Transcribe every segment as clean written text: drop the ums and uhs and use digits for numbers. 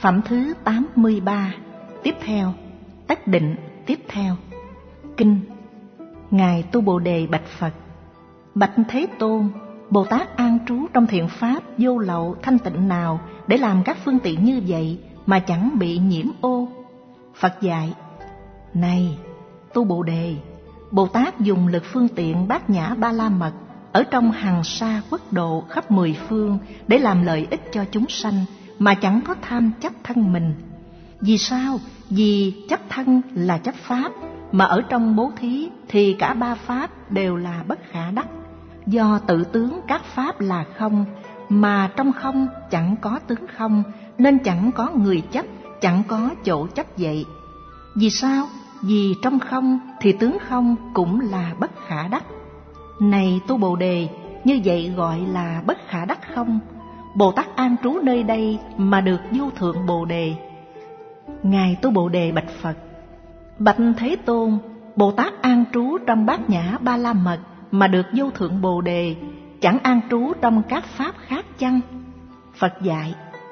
Phẩm thứ 83. Tiếp theo, tất định tiếp theo. Kinh. Ngài Tu Bồ Đề bạch Phật: Bạch Thế Tôn, Bồ Tát an trú trong thiện pháp vô lậu thanh tịnh nào để làm các phương tiện như vậy mà chẳng bị nhiễm ô? Phật dạy: Này Tu Bồ Đề, Bồ Tát dùng lực phương tiện bát nhã ba la mật ở trong hằng sa quốc độ khắp mười phương để làm lợi ích cho chúng sanh mà chẳng có tham chấp thân mình. Vì sao? Vì chấp thân là chấp pháp, mà ở trong bố thí thì cả ba pháp đều là bất khả đắc. Do tự tướng các pháp là không, mà trong không chẳng có tướng không, nên chẳng có người chấp, chẳng có chỗ chấp vậy. Vì sao? Vì trong không thì tướng không cũng là bất khả đắc. Này Tu Bồ Đề, như vậy gọi là bất khả đắc không. Bồ Tát an trú nơi đây mà được vô thượng Bồ Đề. Ngài Tu Bồ Đề bạch Phật: Bạch Thế Tôn, Bồ Tát an trú trong bát nhã ba la mật mà được vô thượng Bồ Đề, chẳng an trú trong các pháp khác chăng? Phật dạy: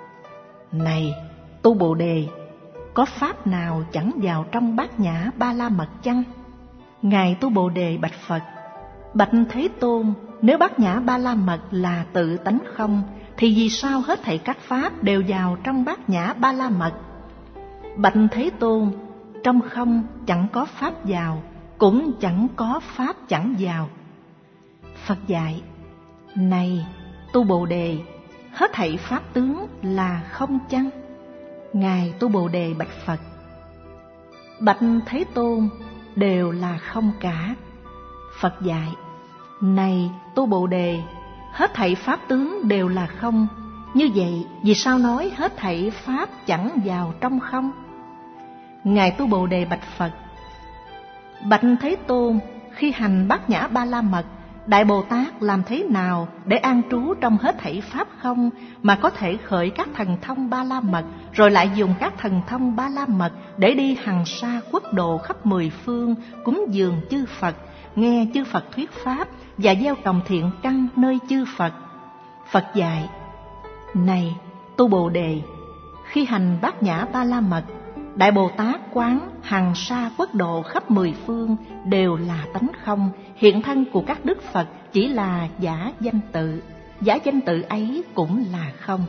Này Tu Bồ Đề, có pháp nào chẳng vào trong bát nhã ba la mật chăng? Ngài Tu Bồ Đề bạch Phật: Bạch Thế Tôn, nếu bát nhã ba la mật là tự tánh không, thì vì sao hết thảy các pháp đều vào trong bát nhã ba la mật? Bạch Thế Tôn, trong không chẳng có pháp vào, cũng chẳng có pháp chẳng vào. Phật dạy: Này Tu Bồ Đề, hết thảy pháp tướng là không chăng? Ngài Tu Bồ Đề bạch Phật: Bạch Thế Tôn, đều là không cả. Phật dạy: Này Tu Bồ Đề, hết thảy pháp tướng đều là không. Như vậy vì sao nói hết thảy pháp chẳng vào trong không? Ngài Tu Bồ Đề bạch Phật: Bạch Thế Tôn, khi hành bát nhã ba la mật, Đại Bồ Tát làm thế nào để an trú trong hết thảy pháp không mà có thể khởi các thần thông ba la mật, rồi lại dùng các thần thông ba la mật để đi hằng sa quốc độ khắp mười phương, cúng dường chư Phật, nghe chư Phật thuyết pháp và gieo trồng thiện căn nơi chư Phật? Phật dạy: Này Tu Bồ Đề, khi hành bát nhã ba la mật, Đại Bồ Tát quán hằng sa quốc độ khắp mười phương đều là tánh không, hiện thân của các đức Phật chỉ là giả danh tự, giả danh tự ấy cũng là không.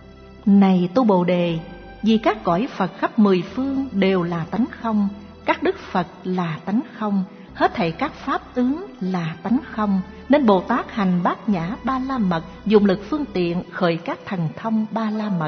Này Tu Bồ Đề, vì các cõi Phật khắp mười phương đều là tánh không, các đức Phật là tánh không, hết thảy các pháp tướng là tánh không, nên Bồ Tát hành bát nhã ba la mật dùng lực phương tiện khởi các thần thông ba la mật.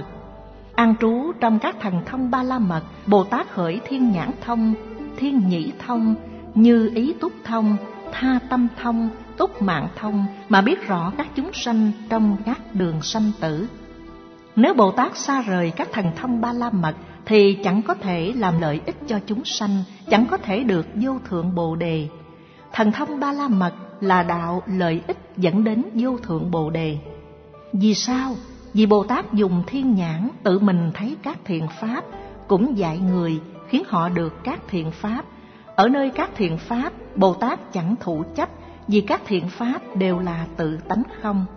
An trú trong các thần thông ba la mật, Bồ Tát khởi thiên nhãn thông, thiên nhĩ thông, như ý túc thông, tha tâm thông, túc mạng thông, mà biết rõ các chúng sanh trong các đường sanh tử. Nếu Bồ Tát xa rời các thần thông ba la mật thì chẳng có thể làm lợi ích cho chúng sanh, chẳng có thể được vô thượng Bồ Đề. Thần thông ba la mật là đạo lợi ích dẫn đến vô thượng Bồ Đề. Vì sao? Vì Bồ Tát dùng thiên nhãn tự mình thấy các thiện pháp, cũng dạy người khiến họ được các thiện pháp. Ở nơi các thiện pháp, Bồ Tát chẳng thụ chấp, vì các thiện pháp đều là tự tánh không.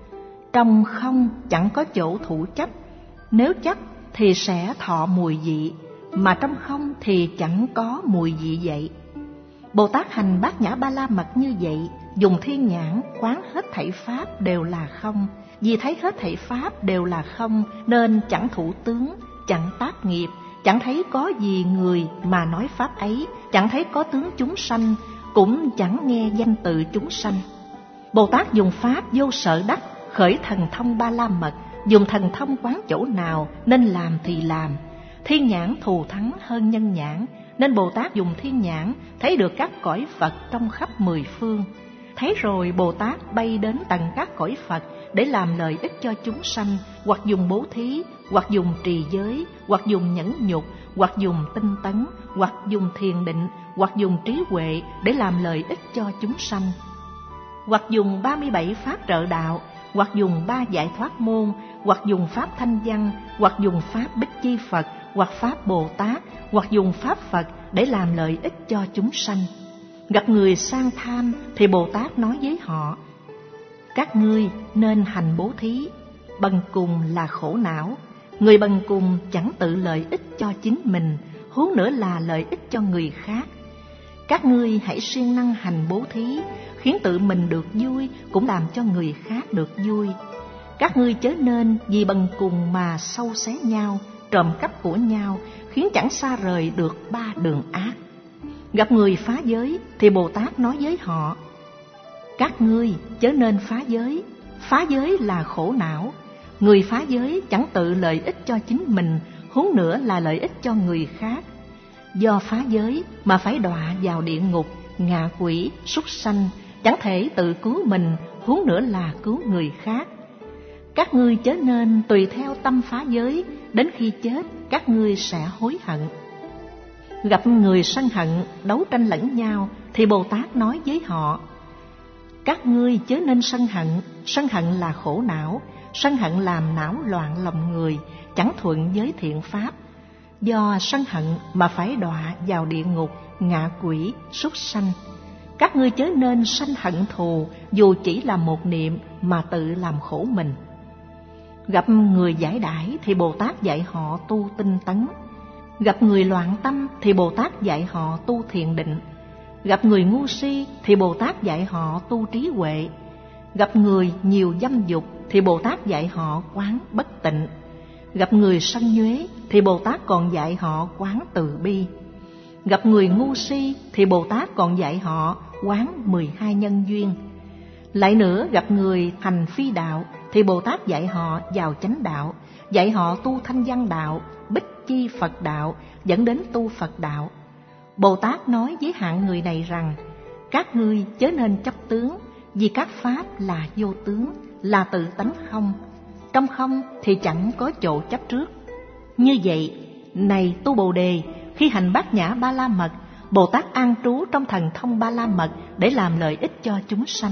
Trong không chẳng có chỗ thụ chấp, nếu chấp thì sẽ thọ mùi vị, mà trong không thì chẳng có mùi vị vậy. Bồ Tát hành bát nhã ba la mật như vậy, dùng thiên nhãn quán hết thảy pháp đều là không. Vì thấy hết thảy pháp đều là không, nên chẳng thủ tướng, chẳng tác nghiệp, chẳng thấy có gì người mà nói pháp ấy, chẳng thấy có tướng chúng sanh, cũng chẳng nghe danh tự chúng sanh. Bồ Tát dùng pháp vô sở đắc, khởi thần thông ba la mật, dùng thần thông quán chỗ nào nên làm thì làm. Thiên nhãn thù thắng hơn nhân nhãn, nên Bồ Tát dùng thiên nhãn thấy được các cõi Phật trong khắp mười phương. Thấy rồi Bồ Tát bay đến tận các cõi Phật để làm lợi ích cho chúng sanh, hoặc dùng bố thí, hoặc dùng trì giới, hoặc dùng nhẫn nhục, hoặc dùng tinh tấn, hoặc dùng thiền định, hoặc dùng trí huệ để làm lợi ích cho chúng sanh, hoặc dùng 37 pháp trợ đạo, hoặc dùng 3 giải thoát môn, hoặc dùng pháp thanh văn, hoặc dùng pháp Bích Chi Phật, hoặc pháp Bồ Tát, hoặc dùng pháp Phật để làm lợi ích cho chúng sanh. Gặp người sang tham thì Bồ Tát nói với họ: Các ngươi nên hành bố thí, bần cùng là khổ não, Người bần cùng chẳng tự lợi ích cho chính mình, huống nữa là lợi ích cho người khác. Các ngươi hãy siêng năng hành bố thí, khiến tự mình được vui, cũng làm cho người khác được vui. Các ngươi chớ nên vì bần cùng mà sâu xé nhau, trộm cắp của nhau, khiến chẳng xa rời được ba đường ác. Gặp người phá giới thì Bồ Tát nói với họ: các ngươi chớ nên phá giới là khổ não. Người phá giới chẳng tự lợi ích cho chính mình, huống nữa là lợi ích cho người khác. Do phá giới mà phải đọa vào địa ngục, ngạ quỷ, súc sanh, chẳng thể tự cứu mình, huống nữa là cứu người khác. Các ngươi chớ nên tùy theo tâm phá giới, đến khi chết các ngươi sẽ hối hận. Gặp người sân hận, đấu tranh lẫn nhau thì Bồ Tát nói với họ: các ngươi chớ nên sân hận là khổ não. Sân hận làm não loạn lòng người, chẳng thuận với thiện pháp. Do sân hận mà phải đọa vào địa ngục, ngạ quỷ, súc sanh. Các ngươi chớ nên sanh hận thù, dù chỉ là một niệm mà tự làm khổ mình. Gặp người giải đãi thì Bồ Tát dạy họ tu tinh tấn. Gặp người loạn tâm thì Bồ Tát dạy họ tu thiền định. Gặp người ngu si thì Bồ Tát dạy họ tu trí huệ. Gặp người nhiều dâm dục thì Bồ Tát dạy họ quán bất tịnh. Gặp người sân nhuế thì Bồ Tát còn dạy họ quán từ bi. Gặp người ngu si thì Bồ Tát còn dạy họ quán 12 nhân duyên. Lại nữa, gặp người hành phi đạo thì Bồ Tát dạy họ vào chánh đạo, dạy họ tu thanh văn đạo, bích chi Phật đạo, dẫn đến tu Phật đạo. Bồ Tát nói với hạng người này rằng: các ngươi chớ nên chấp tướng, vì các pháp là vô tướng, là tự tánh không. Trong không thì chẳng có chỗ chấp trước. Như vậy, này tu Bồ Đề, khi hành bát nhã ba la mật, Bồ Tát an trú trong thần thông ba la mật để làm lợi ích cho chúng sanh.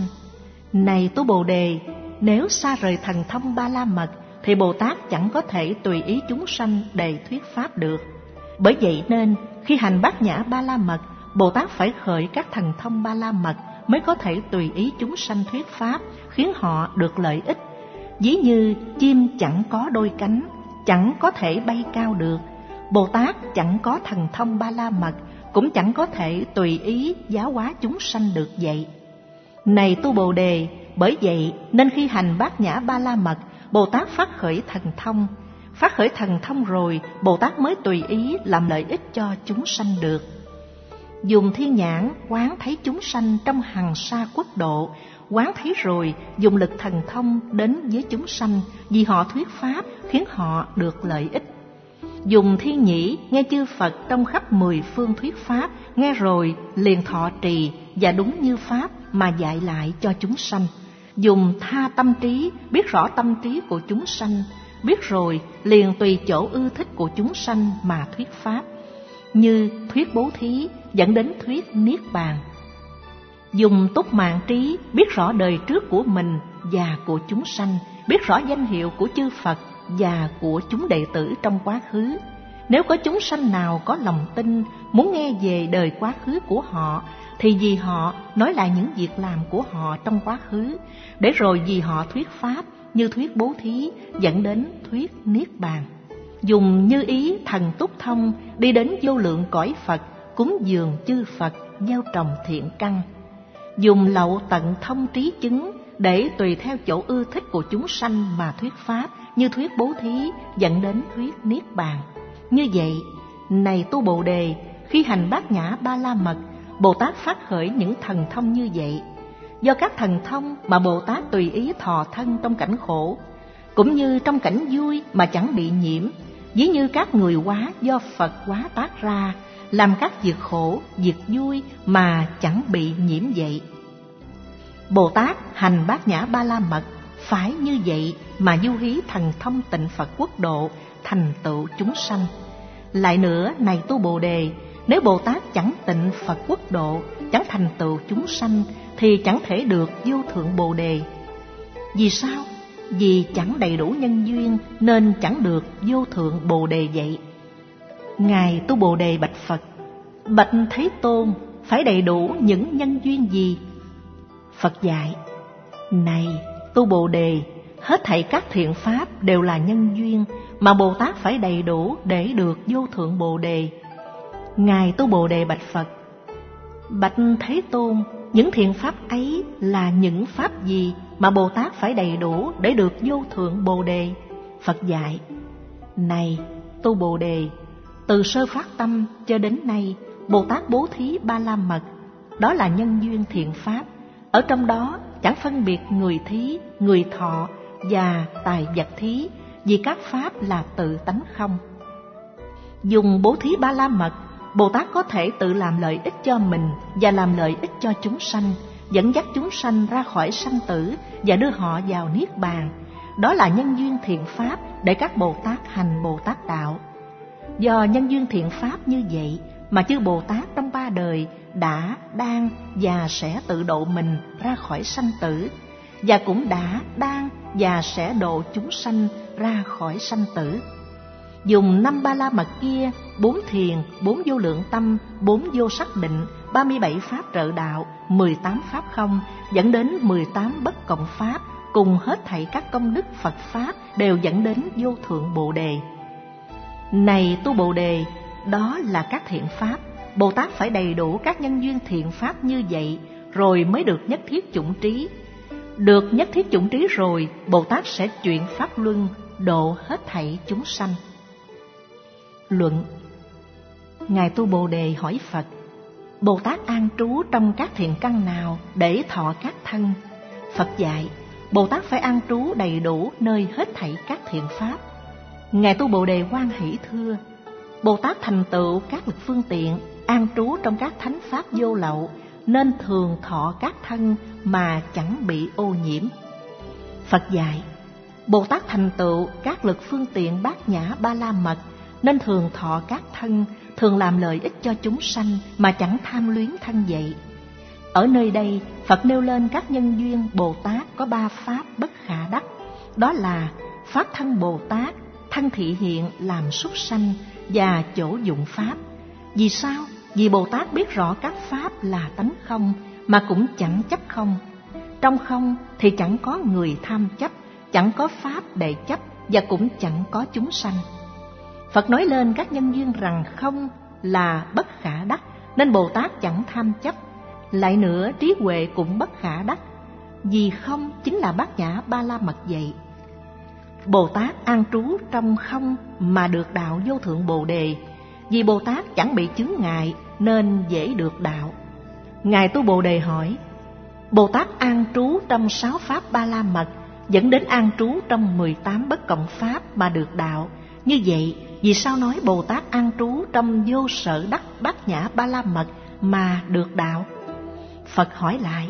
Này tu Bồ Đề, nếu xa rời thần thông ba la mật thì Bồ Tát chẳng có thể tùy ý chúng sanh để thuyết pháp được. Bởi vậy nên khi hành bát nhã ba la mật, Bồ Tát phải khởi các thần thông ba la mật mới có thể tùy ý chúng sanh thuyết pháp, khiến họ được lợi ích. Ví như chim chẳng có đôi cánh, chẳng có thể bay cao được, Bồ Tát chẳng có thần thông ba la mật, cũng chẳng có thể tùy ý giáo hóa chúng sanh được vậy. Này tu Bồ Đề, bởi vậy nên khi hành bát nhã ba la mật, Bồ Tát phát khởi thần thông. Phát khởi thần thông rồi, Bồ Tát mới tùy ý làm lợi ích cho chúng sanh được. Dùng thiên nhãn quán thấy chúng sanh trong hằng sa quốc độ, quán thấy rồi dùng lực thần thông đến với chúng sanh, vì họ thuyết pháp khiến họ được lợi ích. Dùng thiên nhĩ nghe chư Phật trong khắp 10 phương thuyết pháp, nghe rồi liền thọ trì và đúng như pháp mà dạy lại cho chúng sanh. Dùng tha tâm trí biết rõ tâm trí của chúng sanh, biết rồi liền tùy chỗ ưa thích của chúng sanh mà thuyết pháp, như thuyết bố thí dẫn đến thuyết niết bàn. Dùng túc mạng trí biết rõ đời trước của mình và của chúng sanh, biết rõ danh hiệu của chư Phật và của chúng đệ tử trong quá khứ. Nếu có chúng sanh nào có lòng tin muốn nghe về đời quá khứ của họ, thì vì họ nói lại những việc làm của họ trong quá khứ, để rồi vì họ thuyết pháp như thuyết bố thí dẫn đến thuyết niết bàn. Dùng như ý thần túc thông đi đến vô lượng cõi Phật, cúng dường chư Phật, gieo trồng thiện căn. Dùng lậu tận thông trí chứng để tùy theo chỗ ưa thích của chúng sanh mà thuyết pháp, như thuyết bố thí dẫn đến thuyết niết bàn. Như vậy, này tu Bồ Đề, khi hành bát nhã ba la mật, Bồ Tát phát khởi những thần thông như vậy. Do các thần thông mà Bồ Tát tùy ý thọ thân trong cảnh khổ, cũng như trong cảnh vui mà chẳng bị nhiễm, ví như các người hóa do Phật hóa tác ra, làm các việc khổ, việc vui mà chẳng bị nhiễm vậy. Bồ Tát hành bát nhã ba la mật phải như vậy mà du hí thần thông tịnh Phật quốc độ, thành tựu chúng sanh. Lại nữa, này tu Bồ Đề, nếu Bồ Tát chẳng tịnh Phật quốc độ, chẳng thành tựu chúng sanh, thì chẳng thể được vô thượng Bồ Đề. Vì sao? Vì chẳng đầy đủ nhân duyên nên chẳng được vô thượng Bồ Đề vậy. Ngài tu Bồ Đề bạch Phật: bạch Thế Tôn, phải đầy đủ những nhân duyên gì? Phật dạy: này tu Bồ Đề, hết thảy các thiện pháp đều là nhân duyên mà Bồ Tát phải đầy đủ để được vô thượng Bồ đề. Ngài Tu Bồ Đề bạch Phật: Bạch Thế Tôn, những thiện pháp ấy là những pháp gì mà Bồ Tát phải đầy đủ để được vô thượng Bồ đề? Phật dạy: Này Tu Bồ Đề, từ sơ phát tâm cho đến nay, Bồ Tát bố thí ba la mật, đó là nhân duyên thiện pháp. Ở trong đó chẳng phân biệt người thí, người thọ và tài vật thí, vì các pháp là tự tánh không. Dùng bố thí ba la mật, Bồ Tát có thể tự làm lợi ích cho mình và làm lợi ích cho chúng sanh, dẫn dắt chúng sanh ra khỏi sanh tử và đưa họ vào niết bàn. Đó là nhân duyên thiện pháp để các Bồ Tát hành Bồ Tát đạo. Do nhân duyên thiện pháp như vậy mà chư Bồ Tát trong ba đời đã, đang và sẽ tự độ mình ra khỏi sanh tử, và cũng đã, đang và sẽ độ chúng sanh ra khỏi sanh tử. Dùng 5 ba la mật kia, 4 thiền, 4 vô lượng tâm, 4 vô sắc định, 37 pháp trợ đạo, 18 pháp không, dẫn đến 18 bất cộng pháp, cùng hết thảy các công đức Phật pháp đều dẫn đến vô thượng Bồ đề. Này Tu Bồ Đề, đó là các thiện pháp. Bồ Tát phải đầy đủ các nhân duyên thiện pháp như vậy, rồi mới được nhất thiết chủng trí. Được nhất thiết chủng trí rồi, Bồ Tát sẽ chuyển pháp luân, độ hết thảy chúng sanh. Luận. Ngài Tu Bồ Đề hỏi Phật: Bồ Tát an trú trong các thiện căn nào để thọ các thân? Phật dạy: Bồ Tát phải an trú đầy đủ nơi hết thảy các thiện pháp. Ngài Tu Bồ Đề hoan hỷ thưa: Bồ Tát thành tựu các lực phương tiện, an trú trong các thánh pháp vô lậu, nên thường thọ các thân mà chẳng bị ô nhiễm. Phật dạy: Bồ Tát thành tựu các lực phương tiện bát nhã ba la mật, nên thường thọ các thân, thường làm lợi ích cho chúng sanh mà chẳng tham luyến thân vậy. Ở nơi đây, Phật nêu lên các nhân duyên Bồ Tát có 3 pháp bất khả đắc, đó là pháp thân Bồ Tát, thân thị hiện làm súc sanh và chỗ dụng pháp. Vì sao? Vì Bồ Tát biết rõ các pháp là tánh không mà cũng chẳng chấp không. Trong không thì chẳng có người tham chấp, chẳng có pháp để chấp và cũng chẳng có chúng sanh. Phật nói lên các nhân duyên rằng không là bất khả đắc, nên Bồ Tát chẳng tham chấp. Lại nữa, trí huệ cũng bất khả đắc, vì không chính là bát nhã ba la mật vậy. Bồ Tát an trú trong không mà được đạo vô thượng Bồ đề, vì Bồ Tát chẳng bị chướng ngại nên dễ được đạo. Ngài Tu Bồ Đề hỏi: Bồ Tát an trú trong 6 pháp ba la mật, dẫn đến an trú trong 18 bất cộng pháp mà được đạo. Như vậy, vì sao nói Bồ Tát an trú trong vô sở đắc bát nhã ba la mật mà được đạo? Phật hỏi lại: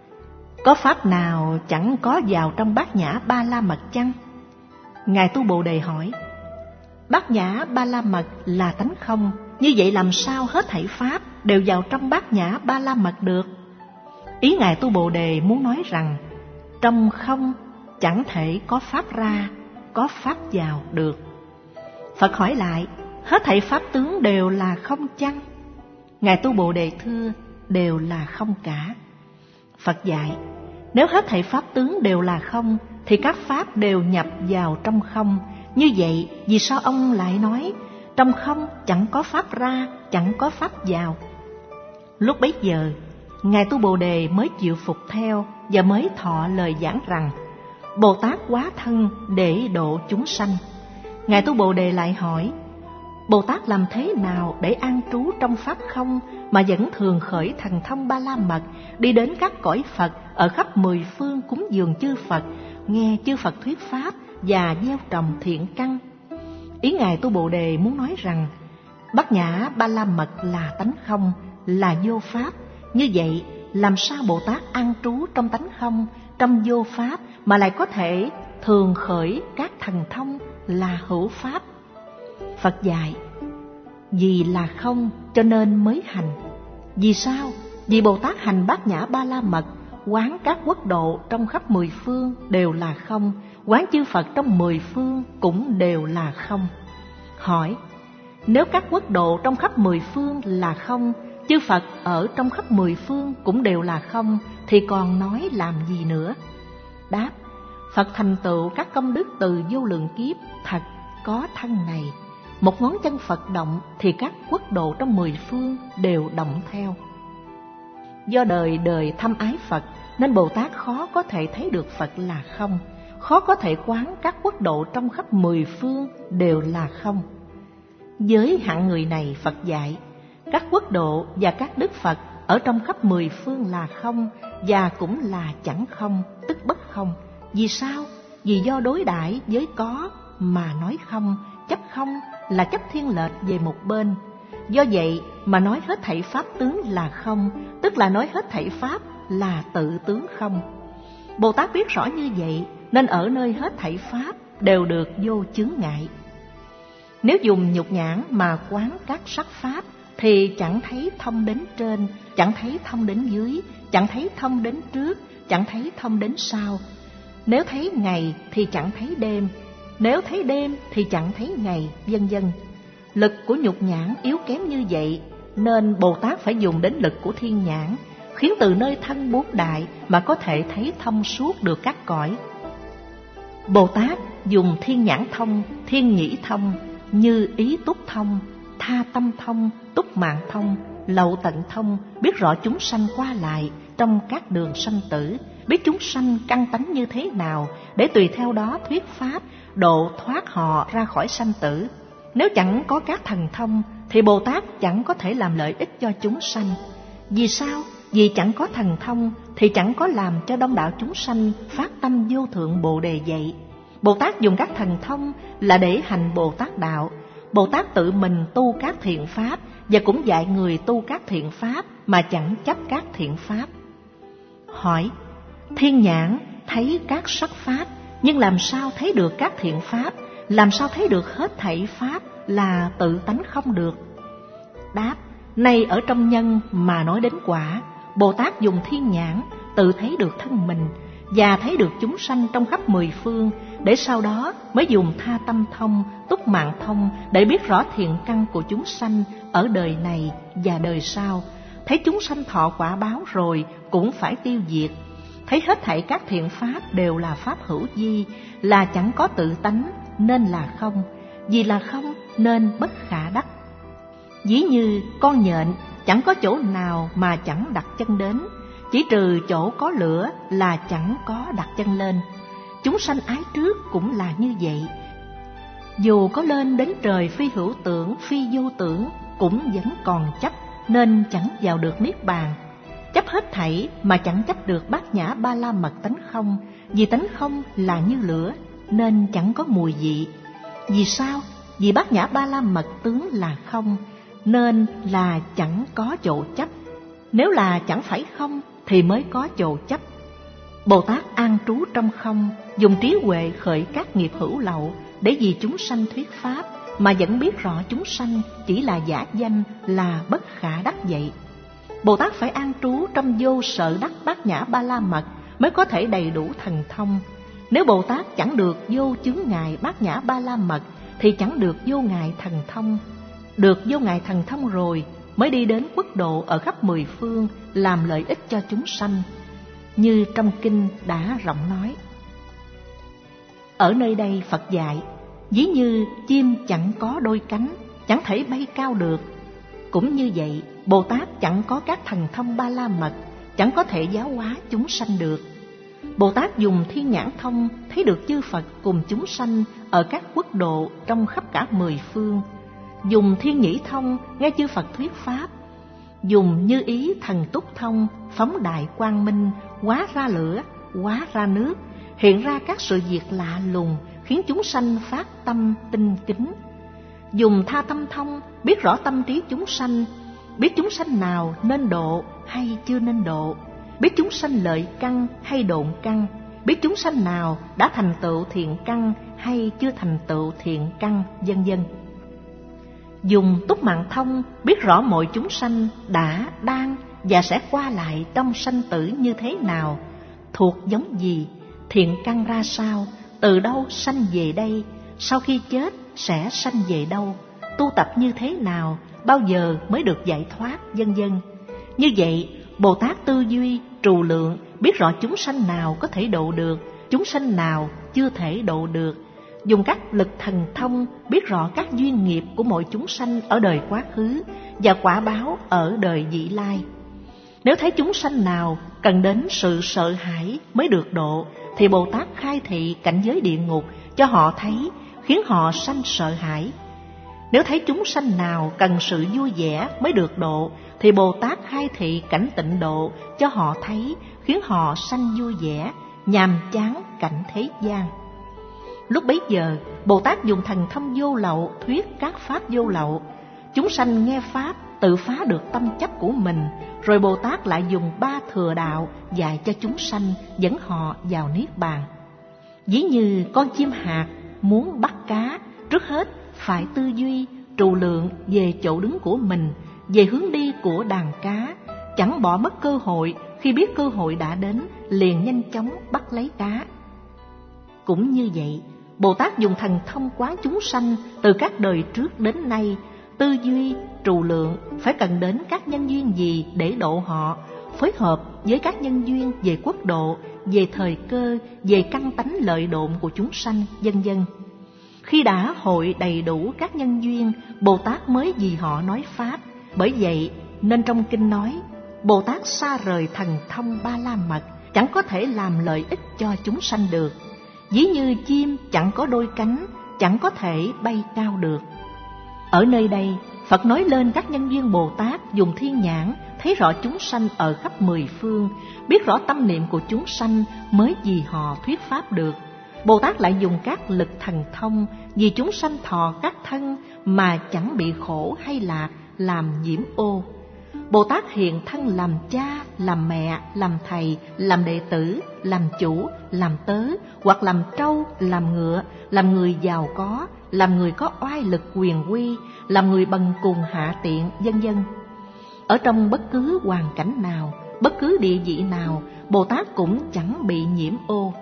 Có pháp nào chẳng có vào trong bát nhã ba la mật chăng? Ngài Tu Bồ Đề hỏi: Bát nhã ba la mật là tánh không, như vậy làm sao hết thảy pháp đều vào trong bát nhã ba la mật được? Ý Ngài Tu Bồ Đề muốn nói rằng trong không chẳng thể có pháp ra, có pháp vào được. Phật hỏi lại: Hết thảy pháp tướng đều là không chăng? Ngài Tu Bồ Đề thưa: Đều là không cả. Phật dạy: Nếu hết thảy pháp tướng đều là không, thì các pháp đều nhập vào trong không. Như vậy, vì sao ông lại nói trong không chẳng có pháp ra, chẳng có pháp vào? Lúc bấy giờ, Ngài Tu Bồ Đề mới chịu phục theo và mới thọ lời giảng rằng Bồ Tát hóa thân để độ chúng sanh. Ngài Tu Bồ Đề lại hỏi: Bồ Tát làm thế nào để an trú trong pháp không mà vẫn thường khởi thần thông ba la mật, đi đến các cõi Phật ở khắp 10 phương cúng dường chư Phật, nghe chư Phật thuyết pháp và gieo trồng thiện căn? Ý Ngài Tu Bồ Đề muốn nói rằng bát nhã ba la mật là tánh không, là vô pháp. Như vậy, làm sao Bồ Tát an trú trong tánh không, trong vô pháp mà lại có thể thường khởi các thần thông là hữu pháp? Phật dạy: Vì là không cho nên mới hành. Vì sao? Vì Bồ Tát hành bát nhã ba la mật, quán các quốc độ trong khắp 10 phương đều là không, quán chư Phật trong 10 phương cũng đều là không. Hỏi: Nếu các quốc độ trong khắp 10 phương là không, chư Phật ở trong khắp 10 phương cũng đều là không, thì còn nói làm gì nữa? Đáp: Phật thành tựu các công đức từ vô lượng kiếp, thật có thân này. Một ngón chân Phật động thì các quốc độ trong 10 phương đều động theo. Do đời đời thâm ái Phật nên Bồ Tát khó có thể thấy được Phật là không, khó có thể quán các quốc độ trong khắp 10 phương đều là không. Với hạng người này, Phật dạy các quốc độ và các đức Phật ở trong khắp 10 phương là không, và cũng là chẳng không, tức bất không. Vì sao? Vì do đối đãi với có mà nói không, chấp không là chấp thiên lệch về một bên. Do vậy mà nói hết thảy pháp tướng là không, tức là nói hết thảy pháp là tự tướng không. Bồ Tát biết rõ như vậy nên ở nơi hết thảy pháp đều được vô chướng ngại. Nếu dùng nhục nhãn mà quán các sắc pháp thì chẳng thấy thông đến trên, chẳng thấy thông đến dưới, chẳng thấy thông đến trước, chẳng thấy thông đến sau. Nếu thấy ngày thì chẳng thấy đêm, nếu thấy đêm thì chẳng thấy ngày, vân vân. Lực của nhục nhãn yếu kém như vậy nên Bồ Tát phải dùng đến lực của thiên nhãn, khiến từ nơi thân bốn đại mà có thể thấy thông suốt được các cõi. Bồ Tát dùng thiên nhãn thông, thiên nhĩ thông như ý túc thông, tha tâm thông, túc mạng thông, lậu tận thông, biết rõ chúng sanh qua lại trong các đường sanh tử, biết chúng sanh căn tánh như thế nào để tùy theo đó thuyết pháp, độ thoát họ ra khỏi sanh tử. Nếu chẳng có các thần thông thì Bồ Tát chẳng có thể làm lợi ích cho chúng sanh. Vì sao? Vì chẳng có thần thông thì chẳng có làm cho đông đảo chúng sanh phát tâm vô thượng Bồ Đề vậy. Bồ Tát dùng các thần thông là để hành Bồ Tát đạo. Bồ Tát tự mình tu các thiện pháp và cũng dạy người tu các thiện pháp mà chẳng chấp các thiện pháp. Hỏi: thiên nhãn thấy các sắc pháp, nhưng làm sao thấy được các thiện pháp? Làm sao thấy được hết thảy pháp là tự tánh không được? Đáp: nay ở trong nhân mà nói đến quả, Bồ Tát dùng thiên nhãn tự thấy được thân mình và thấy được chúng sanh trong khắp 10 phương, để sau đó mới dùng tha tâm thông, túc mạng thông để biết rõ thiện căn của chúng sanh ở đời này và đời sau. Thấy chúng sanh thọ quả báo rồi cũng phải tiêu diệt. Thấy hết thảy các thiện pháp đều là pháp hữu vi, là chẳng có tự tánh nên là không, vì là không nên bất khả đắc. Ví như con nhện chẳng có chỗ nào mà chẳng đặt chân đến, chỉ trừ chỗ có lửa là chẳng có đặt chân lên. Chúng sanh ái trước cũng là như vậy. Dù có lên đến trời phi hữu tưởng, phi vô tưởng, cũng vẫn còn chấp, nên chẳng vào được niết bàn. Chấp hết thảy mà chẳng chấp được bát nhã ba la mật tánh không, vì tánh không là như lửa nên chẳng có mùi vị. Vì sao? Vì bát nhã ba la mật tướng là không nên là chẳng có chỗ chấp. Nếu là chẳng phải không thì mới có chỗ chấp. Bồ Tát an trú trong không, dùng trí huệ khởi các nghiệp hữu lậu để vì chúng sanh thuyết pháp, mà vẫn biết rõ chúng sanh chỉ là giả danh, là bất khả đắc vậy. Bồ Tát phải an trú trong vô sợ đắc bát nhã ba la mật mới có thể đầy đủ thần thông. Nếu Bồ Tát chẳng được vô chướng ngại bát nhã ba la mật thì chẳng được vô ngại thần thông. Được vô ngại thần thông rồi mới đi đến quốc độ ở khắp 10 phương làm lợi ích cho chúng sanh. Như trong kinh đã rộng nói. Ở nơi đây Phật dạy, ví như chim chẳng có đôi cánh, chẳng thể bay cao được. Cũng như vậy, Bồ Tát chẳng có các thần thông ba la mật, chẳng có thể giáo hóa chúng sanh được. Bồ Tát dùng thiên nhãn thông thấy được chư Phật cùng chúng sanh ở các quốc độ trong khắp cả 10 phương. Dùng thiên nhĩ thông nghe chư Phật thuyết pháp. Dùng như ý thần túc thông phóng đại quang minh, hóa ra lửa, hóa ra nước, hiện ra các sự việc lạ lùng, khiến chúng sanh phát tâm tinh kính. Dùng tha tâm thông biết rõ tâm trí chúng sanh, biết chúng sanh nào nên độ hay chưa nên độ, biết chúng sanh lợi căn hay độn căn, biết chúng sanh nào đã thành tựu thiện căn hay chưa thành tựu thiện căn, vân vân. Dùng túc mạng thông biết rõ mọi chúng sanh đã, đang và sẽ qua lại trong sanh tử như thế nào, thuộc giống gì, thiện căn ra sao, từ đâu sanh về đây, sau khi chết sẽ sanh về đâu, tu tập như thế nào, bao giờ mới được giải thoát, vân vân. Như vậy, Bồ Tát tư duy, trù lượng, biết rõ chúng sanh nào có thể độ được, chúng sanh nào chưa thể độ được, dùng các lực thần thông biết rõ các duyên nghiệp của mọi chúng sanh ở đời quá khứ và quả báo ở đời vị lai. Nếu thấy chúng sanh nào cần đến sự sợ hãi mới được độ, thì Bồ Tát khai thị cảnh giới địa ngục cho họ thấy, khiến họ sanh sợ hãi. Nếu thấy chúng sanh nào cần sự vui vẻ mới được độ, thì Bồ Tát khai thị cảnh tịnh độ cho họ thấy, khiến họ sanh vui vẻ, nhàm chán cảnh thế gian. Lúc bấy giờ, Bồ Tát dùng thần thông vô lậu thuyết các pháp vô lậu. Chúng sanh nghe pháp tự phá được tâm chấp của mình, rồi Bồ Tát lại dùng ba thừa đạo dạy cho chúng sanh, dẫn họ vào niết bàn. Ví như con chim hạt muốn bắt cá, trước hết phải tư duy trù lượng về chỗ đứng của mình, về hướng đi của đàn cá, chẳng bỏ mất cơ hội, khi biết cơ hội đã đến liền nhanh chóng bắt lấy cá. Cũng như vậy, Bồ Tát dùng thần thông quán chúng sanh từ các đời trước đến nay, tư duy trù lượng phải cần đến các nhân duyên gì để độ họ, phối hợp với các nhân duyên về quốc độ, về thời cơ, về căn tánh lợi độn của chúng sanh, vân vân. Khi đã hội đầy đủ các nhân duyên, Bồ Tát mới vì họ nói pháp. Bởi vậy nên trong kinh nói, Bồ Tát xa rời thần thông ba la mật, chẳng có thể làm lợi ích cho chúng sanh được. Ví như chim chẳng có đôi cánh, chẳng có thể bay cao được. Ở nơi đây, Phật nói lên các nhân duyên Bồ Tát dùng thiên nhãn thấy rõ chúng sanh ở khắp mười phương, biết rõ tâm niệm của chúng sanh mới vì họ thuyết pháp được. Bồ Tát lại dùng các lực thần thông vì chúng sanh thọ các thân mà chẳng bị khổ hay lạc, làm nhiễm ô. Bồ Tát hiện thân làm cha, làm mẹ, làm thầy, làm đệ tử, làm chủ, làm tớ, hoặc làm trâu, làm ngựa, làm người giàu có, làm người có oai lực quyền uy, làm người bần cùng hạ tiện, vân vân. Ở trong bất cứ hoàn cảnh nào, bất cứ địa vị nào, Bồ Tát cũng chẳng bị nhiễm ô.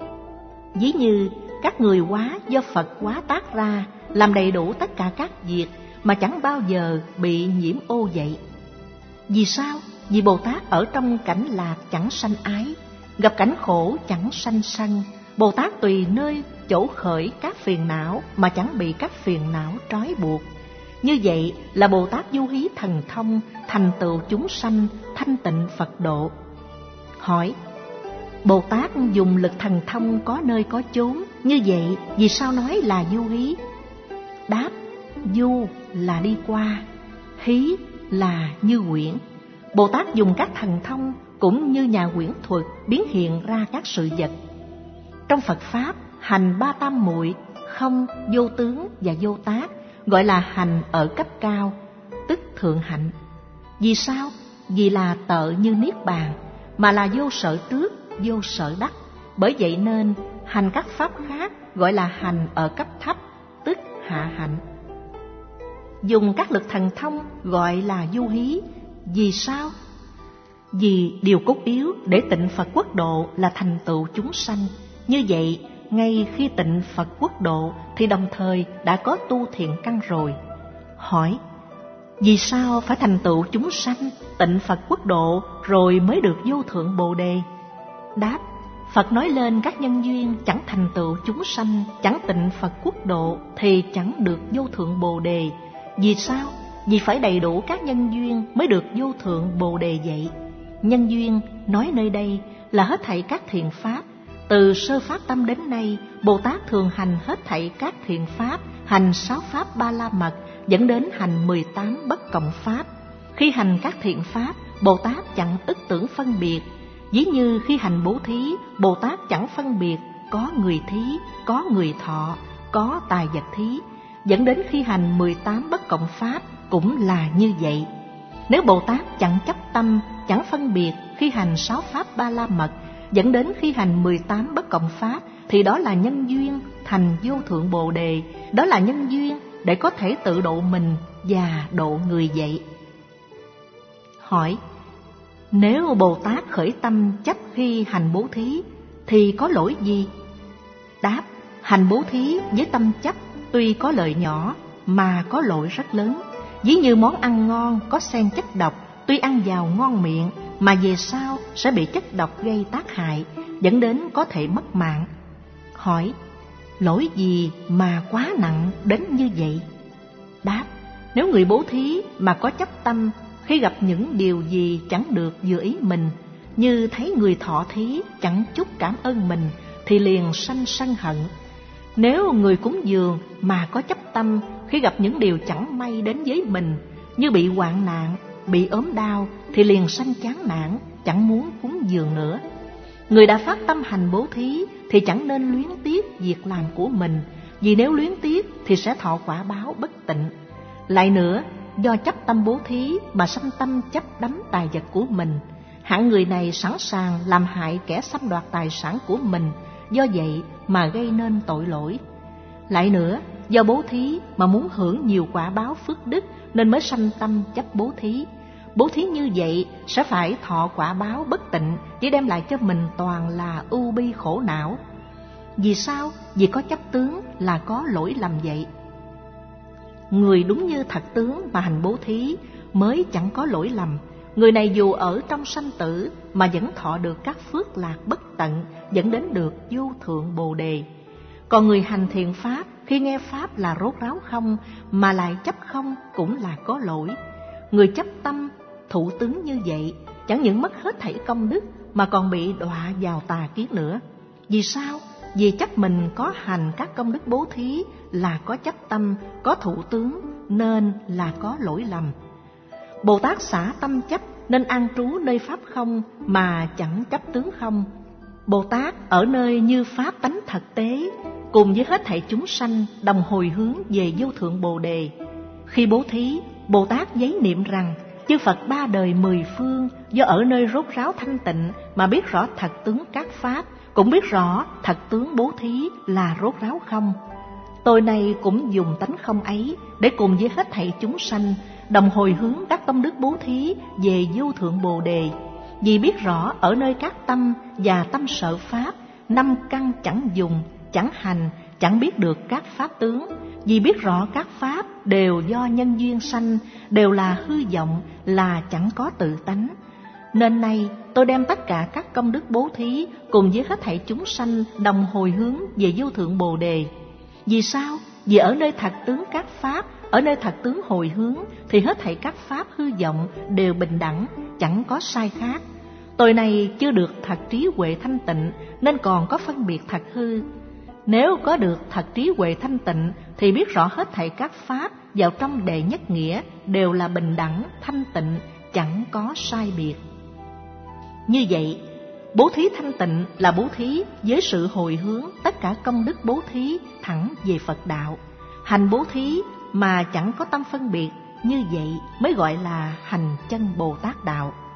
Ví như các người hóa do Phật hóa tác ra, làm đầy đủ tất cả các việc mà chẳng bao giờ bị nhiễm ô vậy. Vì sao? Vì Bồ Tát ở trong cảnh lạc chẳng sanh ái, gặp cảnh khổ chẳng sanh sân. Bồ Tát tùy nơi chỗ khởi các phiền não mà chẳng bị các phiền não trói buộc. Như vậy là Bồ Tát du hí thần thông, thành tựu chúng sanh, thanh tịnh Phật độ. Hỏi: Bồ Tát dùng lực thần thông có nơi có chốn, như vậy vì sao nói là du hí? Đáp: du là đi qua, hí là như quyển. Bồ Tát dùng các thần thông cũng như nhà quyển thuật biến hiện ra các sự vật. Trong Phật Pháp, hành ba tam muội, không, vô tướng và vô tác, gọi là hành ở cấp cao, tức thượng hạnh. Vì sao? Vì là tợ như niết bàn, mà là vô sở trước, vô sở đắc. Bởi vậy nên hành các pháp khác gọi là hành ở cấp thấp, tức hạ hạnh. Dùng các lực thần thông gọi là du hí. Vì sao? Vì điều cốt yếu để tịnh Phật quốc độ là thành tựu chúng sanh. Như vậy, ngay khi tịnh Phật quốc độ thì đồng thời đã có tu thiện căn rồi. Hỏi: vì sao phải thành tựu chúng sanh, tịnh Phật quốc độ rồi mới được vô thượng Bồ Đề? Đáp: Phật nói lên các nhân duyên chẳng thành tựu chúng sanh, chẳng tịnh Phật quốc độ thì chẳng được vô thượng Bồ Đề. Vì sao? Vì phải đầy đủ các nhân duyên mới được vô thượng Bồ Đề vậy. Nhân duyên nói nơi đây là hết thảy các thiện pháp. Từ sơ pháp tâm đến nay, Bồ Tát thường hành hết thảy các thiện pháp, hành 6 pháp ba la mật, dẫn đến hành 18 bất cộng pháp. Khi hành các thiện pháp, Bồ Tát chẳng ức tưởng phân biệt. Ví như khi hành bố thí, Bồ Tát chẳng phân biệt có người thí, có người thọ, có tài vật thí. Dẫn đến khi hành 18 bất cộng pháp cũng là như vậy. Nếu Bồ Tát chẳng chấp tâm, chẳng phân biệt khi hành 6 pháp ba la mật, dẫn đến khi hành 18 bất cộng pháp, thì đó là nhân duyên thành vô thượng Bồ Đề. Đó là nhân duyên để có thể tự độ mình và độ người vậy. Hỏi: nếu Bồ Tát khởi tâm chấp khi hành bố thí thì có lỗi gì? Đáp: hành bố thí với tâm chấp tuy có lợi nhỏ mà có lỗi rất lớn. Ví như món ăn ngon có xen chất độc, tuy ăn vào ngon miệng mà về sau sẽ bị chất độc gây tác hại. dẫn đến có thể mất mạng. Hỏi, lỗi gì mà quá nặng đến như vậy? Đáp, nếu người bố thí mà có chấp tâm khi gặp những điều gì chẳng được vừa ý mình, như thấy người thọ thí chẳng chút cảm ơn mình, thì liền sanh sân hận. Nếu người cúng dường mà có chấp tâm khi gặp những điều chẳng may đến với mình, như bị hoạn nạn, bị ốm đau, thì liền sanh chán nản, chẳng muốn cúng dường nữa. Người đã phát tâm hành bố thí thì chẳng nên luyến tiếc việc làm của mình, vì nếu luyến tiếc thì sẽ thọ quả báo bất tịnh. Lại nữa, do chấp tâm bố thí mà sanh tâm chấp đắm tài vật của mình, hạng người này sẵn sàng làm hại kẻ xâm đoạt tài sản của mình, do vậy mà gây nên tội lỗi. Lại nữa, do bố thí mà muốn hưởng nhiều quả báo phước đức nên mới sanh tâm chấp bố thí. Bố thí như vậy sẽ phải thọ quả báo bất tịnh, chỉ đem lại cho mình toàn là ưu bi khổ não. Vì sao? Vì có chấp tướng là có lỗi lầm vậy. Người đúng như thật tướng mà hành bố thí mới chẳng có lỗi lầm. Người này dù ở trong sanh tử mà vẫn thọ được các phước lạc bất tận, dẫn đến được vô thượng bồ đề. Còn người hành thiện pháp khi nghe pháp là rốt ráo không mà lại chấp không cũng là có lỗi. Người chấp tâm thụ tướng như vậy chẳng những mất hết thảy công đức mà còn bị đọa vào tà kiết nữa. Vì sao? Vì chấp mình có hành các công đức bố thí là có chấp tâm, có thụ tướng nên là có lỗi lầm. Bồ Tát xả tâm chấp nên an trú nơi pháp không mà chẳng chấp tướng không. Bồ Tát ở nơi như pháp tánh thực tế, cùng với hết thảy chúng sanh đồng hồi hướng về vô thượng bồ đề. Khi bố thí, Bồ Tát giấy niệm rằng chư Phật ba đời mười phương do ở nơi rốt ráo thanh tịnh mà biết rõ thật tướng các pháp, cũng biết rõ thật tướng bố thí là rốt ráo không. Tôi nay cũng dùng tánh không ấy để cùng với hết thảy chúng sanh đồng hồi hướng các công đức bố thí về vô thượng bồ đề. Vì biết rõ ở nơi các tâm và tâm sợ pháp, năm căn chẳng dùng, chẳng hành, chẳng biết được các pháp tướng. Vì biết rõ các pháp đều do nhân duyên sanh, đều là hư vọng, là chẳng có tự tánh. Nên nay tôi đem tất cả các công đức bố thí cùng với hết thảy chúng sanh đồng hồi hướng về vô thượng bồ đề. Vì sao? Vì ở nơi thật tướng các pháp, ở nơi thật tướng hồi hướng thì hết thảy các pháp hư vọng đều bình đẳng, chẳng có sai khác. Tôi này chưa được thật trí huệ thanh tịnh nên còn có phân biệt thật hư. Nếu có được thật trí huệ thanh tịnh thì biết rõ hết thảy các pháp vào trong đệ nhất nghĩa đều là bình đẳng, thanh tịnh, chẳng có sai biệt. Như vậy, bố thí thanh tịnh là bố thí với sự hồi hướng tất cả công đức bố thí thẳng về Phật đạo. Hành bố thí mà chẳng có tâm phân biệt, như vậy mới gọi là hành chân Bồ Tát đạo.